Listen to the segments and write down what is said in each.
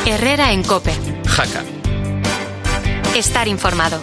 Herrera en COPE. Jaca. Estar informado.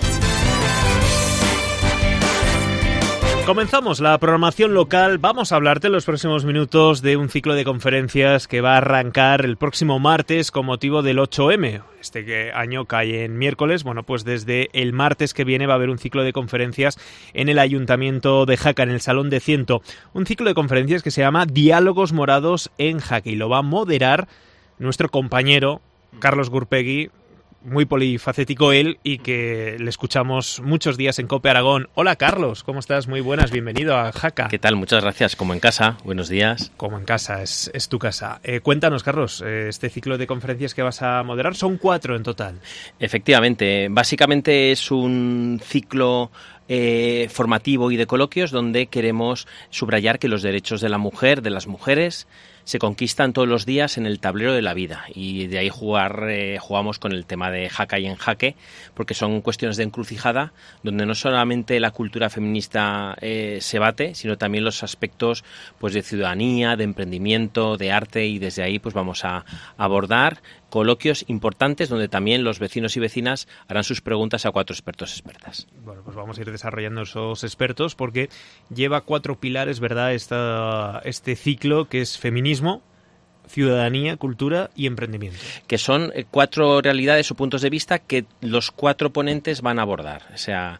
Comenzamos la programación local. Vamos a hablarte en los próximos minutos de un ciclo de conferencias que va a arrancar el próximo martes con motivo del 8M. Este año cae en miércoles. Bueno, pues desde el martes que viene va a haber un ciclo de conferencias en el Ayuntamiento de Jaca, en el Salón de Ciento. Un ciclo de conferencias que se llama Diálogos Morados en Jaca y lo va a moderar nuestro compañero Carlos Gurpegui, muy polifacético él y que le escuchamos muchos días en COPE Aragón. Hola Carlos, ¿cómo estás? Muy buenas, bienvenido a Jaca. ¿Qué tal? Muchas gracias. Como en casa, buenos días. Como en casa, es tu casa. Cuéntanos, Carlos, este ciclo de conferencias que vas a moderar, son 4 en total. Efectivamente, básicamente es un ciclo formativo y de coloquios donde queremos subrayar que los derechos de la mujer, de las mujeres, se conquistan todos los días en el tablero de la vida y de ahí jugamos con el tema de Jaca y en Jaque, porque son cuestiones de encrucijada donde no solamente la cultura feminista se bate, sino también los aspectos pues de ciudadanía, de emprendimiento, de arte, y desde ahí pues vamos a abordar coloquios importantes donde también los vecinos y vecinas harán sus preguntas a 4 expertos expertas. Bueno, pues vamos a ir desarrollando esos expertos porque lleva 4 pilares, ¿verdad? Este ciclo, que es feminismo, ciudadanía, cultura y emprendimiento. Que son 4 realidades o puntos de vista que los 4 ponentes van a abordar. O sea,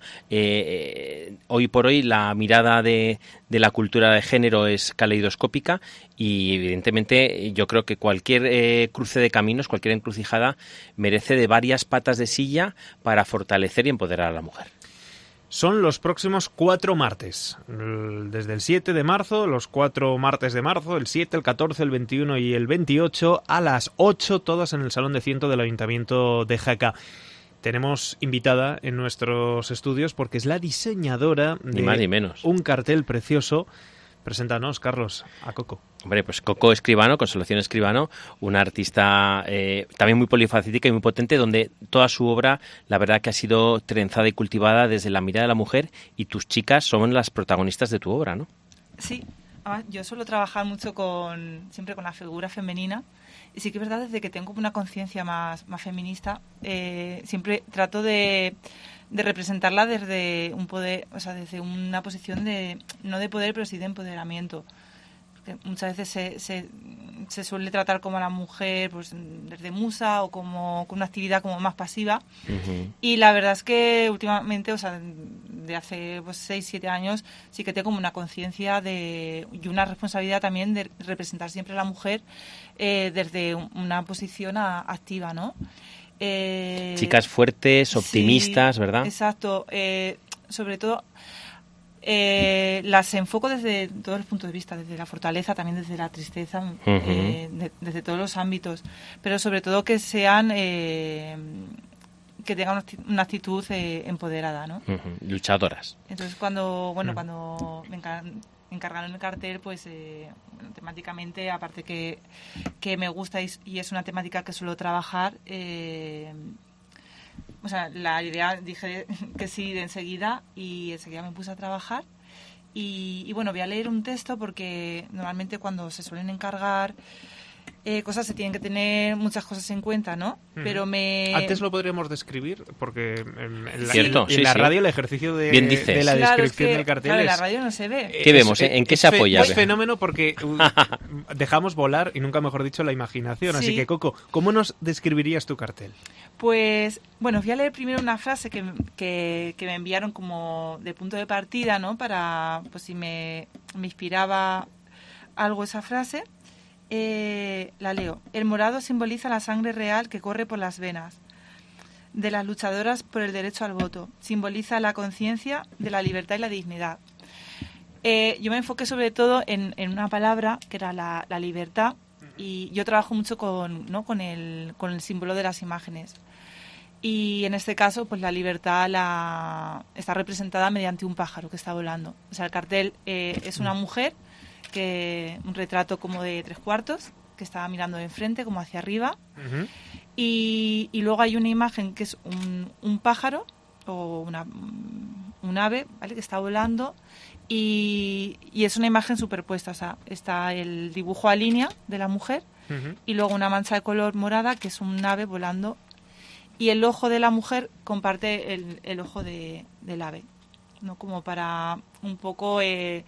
hoy por hoy la mirada de la cultura de género es caleidoscópica y evidentemente yo creo que cualquier cruce de caminos, cualquier encrucijada merece de varias patas de silla para fortalecer y empoderar a la mujer. Son los próximos 4 martes, desde el 7 de marzo, los 4 martes de marzo, el 7, el 14, el 21 y el 28, a las 8, todas en el Salón de Ciento del Ayuntamiento de Jaca. Tenemos invitada en nuestros estudios porque es la diseñadora de ni más ni menos. Un cartel precioso. Preséntanos, Carlos, a Coco. Hombre, pues Coco Escribano, Consolación Escribano, una artista también muy polifacética y muy potente, donde toda su obra, la verdad que ha sido trenzada y cultivada desde la mirada de la mujer, y tus chicas son las protagonistas de tu obra, ¿no? Sí, yo suelo trabajar mucho siempre con la figura femenina, y sí que es verdad, desde que tengo una conciencia más feminista, siempre trato de representarla desde un poder, o sea, desde una posición no de poder, pero sí de empoderamiento. Porque muchas veces se suele tratar como a la mujer pues desde musa o como con una actividad como más pasiva. Uh-huh. Y la verdad es que últimamente, o sea, de hace 6-7 años, sí que tengo como una conciencia y una responsabilidad también de representar siempre a la mujer desde una posición activa, ¿no? Chicas fuertes, optimistas, sí, ¿verdad? Exacto. Sobre todo las enfoco desde todos los puntos de vista, desde la fortaleza, también desde la tristeza, uh-huh. Desde todos los ámbitos, pero sobre todo que sean que tengan una actitud empoderada, ¿no? Uh-huh. Luchadoras. Entonces cuando me encargaron el cartel, pues temáticamente, aparte que me gusta y es una temática que suelo trabajar, o sea, la idea dije que sí de enseguida y enseguida me puse a trabajar y bueno, voy a leer un texto porque normalmente cuando se suelen encargar cosas se tienen que tener muchas cosas en cuenta, ¿no? Pero Antes lo podríamos describir porque en la radio el ejercicio de la descripción del cartel en la radio no se ve. ¿Qué vemos? ¿En qué se apoya? Es fenómeno porque dejamos volar, y nunca mejor dicho, la imaginación. Sí. Así que, Coco, ¿cómo nos describirías tu cartel? Pues, bueno, voy a leer primero una frase que me enviaron como de punto de partida, ¿no? Para, pues si me inspiraba algo esa frase. La leo. El morado simboliza la sangre real que corre por las venas de las luchadoras por el derecho al voto. Simboliza la conciencia de la libertad y la dignidad. Yo me enfoqué sobre todo en una palabra que era la libertad, y yo trabajo mucho con el símbolo de las imágenes. Y en este caso, pues la libertad está representada mediante un pájaro que está volando. O sea, el cartel es una mujer, un retrato como de 3/4, que estaba mirando de enfrente, como hacia arriba. Uh-huh. Y luego hay una imagen que es un pájaro o un ave, ¿vale?, que está volando, y es una imagen superpuesta. O sea, está el dibujo a línea de la mujer y luego una mancha de color morada, que es un ave volando, y el ojo de la mujer comparte el ojo del ave, ¿no? Como para un poco,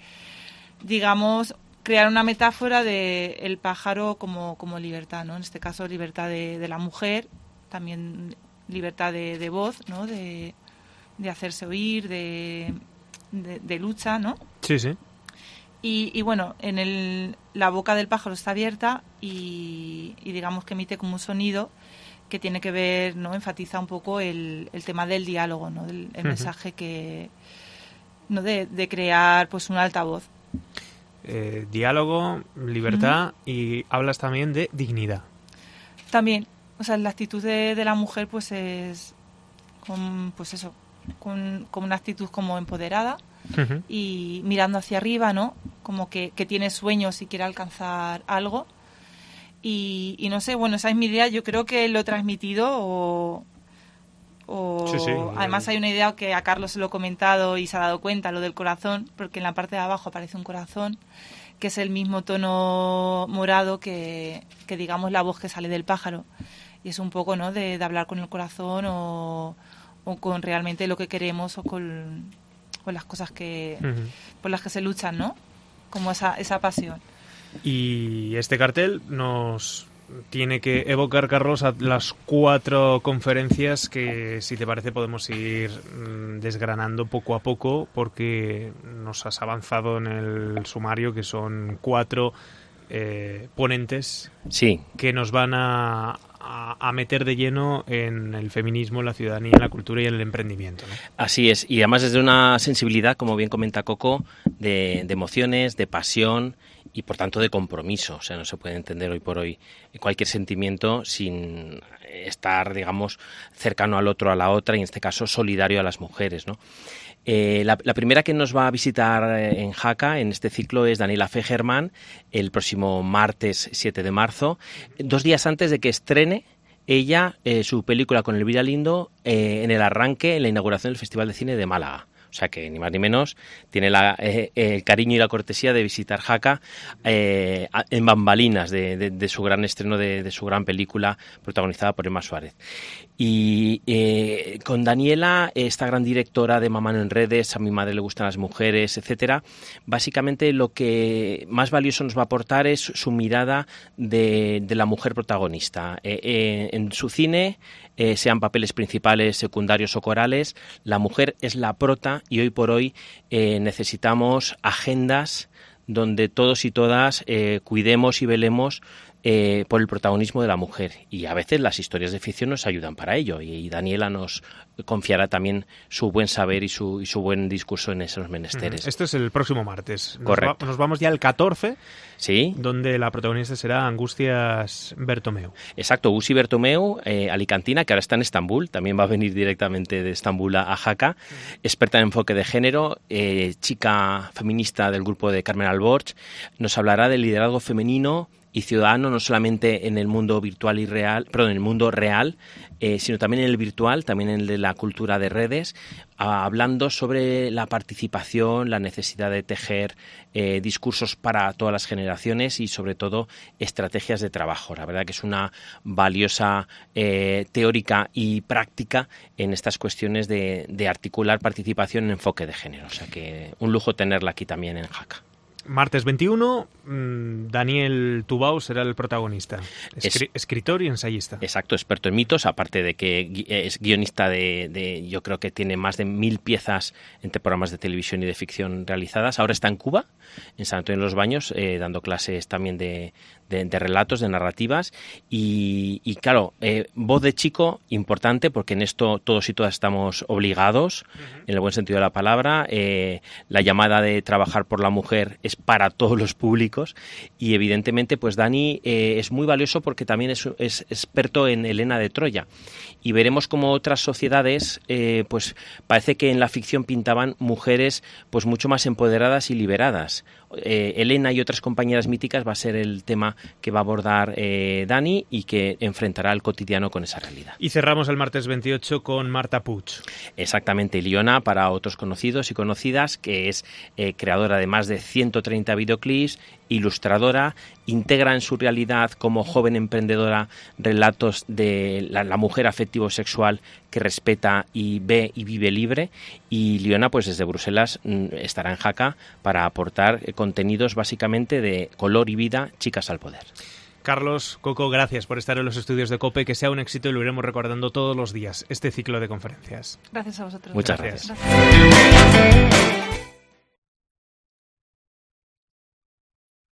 digamos, crear una metáfora de el pájaro como libertad, ¿no? En este caso, libertad de la mujer, también libertad de voz, ¿no? De hacerse oír, de lucha, ¿no? Sí, sí. Y bueno, la boca del pájaro está abierta y digamos que emite como un sonido que tiene que ver, ¿no? Enfatiza un poco el tema del diálogo, ¿no? El mensaje que, ¿no? De crear pues un altavoz. Diálogo, libertad, y hablas también de dignidad. También, o sea, la actitud de la mujer pues es con una actitud como empoderada y mirando hacia arriba, ¿no? Como que tiene sueños y quiere alcanzar algo. Y no sé, bueno, esa es mi idea. Yo creo que lo he transmitido Sí. Además hay una idea que a Carlos se lo he comentado y se ha dado cuenta, lo del corazón, porque en la parte de abajo aparece un corazón, que es el mismo tono morado que digamos la voz que sale del pájaro. Y es un poco, ¿no? De hablar con el corazón o con realmente lo que queremos o con las cosas por las que se luchan, ¿no? Como esa pasión. Y este cartel nos tiene que evocar, Carlos, a las 4 conferencias que, si te parece, podemos ir desgranando poco a poco, porque nos has avanzado en el sumario que son 4 ponentes que nos van a meter de lleno en el feminismo, en la ciudadanía, en la cultura y en el emprendimiento, ¿no? Así es, y además desde una sensibilidad, como bien comenta Coco, de emociones, de pasión y por tanto de compromiso. O sea, no se puede entender hoy por hoy cualquier sentimiento sin estar, digamos, cercano al otro, a la otra, y en este caso solidario a las mujeres, ¿no? La primera que nos va a visitar en Jaca en este ciclo es Daniela Fegerman, el próximo martes 7 de marzo, 2 días antes de que estrene ella su película con Elvira Lindo en el arranque, en la inauguración del Festival de Cine de Málaga. O sea que ni más ni menos tiene el cariño y la cortesía de visitar Jaca en bambalinas de su gran estreno, de su gran película protagonizada por Emma Suárez. Y con Daniela, esta gran directora de Mamá no en redes, A mi madre le gustan las mujeres, etcétera, básicamente lo que más valioso nos va a aportar es su mirada de la mujer protagonista. En su cine, sean papeles principales, secundarios o corales, la mujer es la prota, y hoy por hoy necesitamos agendas donde todos y todas cuidemos y velemos por el protagonismo de la mujer, y a veces las historias de ficción nos ayudan para ello, y Daniela nos confiará también su buen saber y su buen discurso en esos menesteres. Esto es el próximo martes. Correcto. Nos vamos ya al 14, ¿sí? Donde la protagonista será Angustias Bertomeu. Exacto, Usi Bertomeu, alicantina, que ahora está en Estambul, también va a venir directamente de Estambul a Jaca, experta en enfoque de género, chica feminista del grupo de Carmen Alborch, nos hablará del liderazgo femenino y ciudadano, no solamente en el mundo virtual y real, perdón, en el mundo real, sino también en el virtual, también en el de la cultura de redes, hablando sobre la participación, la necesidad de tejer discursos para todas las generaciones y sobre todo estrategias de trabajo. La verdad que es una valiosa teórica y práctica en estas cuestiones de articular participación en enfoque de género. O sea que un lujo tenerla aquí también en Jaca. Martes 21, Daniel Tubau será el protagonista, escritor y ensayista. Exacto, experto en mitos, aparte de que es guionista yo creo que tiene más de 1000 piezas entre programas de televisión y de ficción realizadas. Ahora está en Cuba, en San Antonio de los Baños, dando clases también de relatos, de narrativas, y claro, voz de chico importante, porque en esto todos y todas estamos obligados, en el buen sentido de la palabra. La llamada de trabajar por la mujer es para todos los públicos, y evidentemente pues Dani es muy valioso porque también es experto en Helena de Troya, y veremos cómo otras sociedades pues parece que en la ficción pintaban mujeres pues mucho más empoderadas y liberadas. Helena y otras compañeras míticas va a ser el tema que va a abordar Dani, y que enfrentará el cotidiano con esa realidad. Y cerramos el martes 28 con Marta Puig. Exactamente, Iliona para otros conocidos y conocidas, que es creadora de más de 130 videoclips ilustradora, integra en su realidad como joven emprendedora relatos de la mujer afectivo-sexual que respeta y ve y vive libre, y Liona pues desde Bruselas estará en Jaca para aportar contenidos básicamente de color y vida, chicas al poder. Carlos, Coco, gracias por estar en los estudios de COPE, que sea un éxito y lo iremos recordando todos los días, este ciclo de conferencias. Gracias a vosotros. Muchas gracias. Gracias.